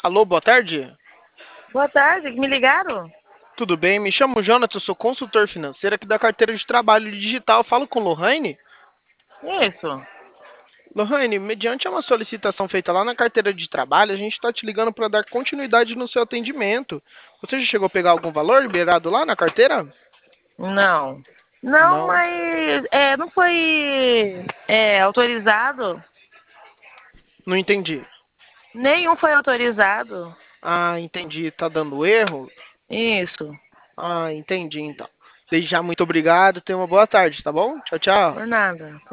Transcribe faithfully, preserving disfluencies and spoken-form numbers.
Alô, boa tarde. Boa tarde, me ligaram? Tudo bem? Me chamo Jonathan, sou consultor financeiro aqui da carteira de trabalho digital. Falo com Lohane. Isso. Lohane, mediante uma solicitação feita lá na carteira de trabalho, a gente está te ligando para dar continuidade no seu atendimento. Você já chegou a pegar algum valor liberado lá na carteira? Não. Não, Não, mas é, não foi é, autorizado. não entendi. Nenhum foi autorizado. Ah, entendi. Tá dando erro? Isso. Ah, entendi então. Desde já, muito obrigado. Tenha uma boa tarde, tá bom? Tchau, tchau. Por nada.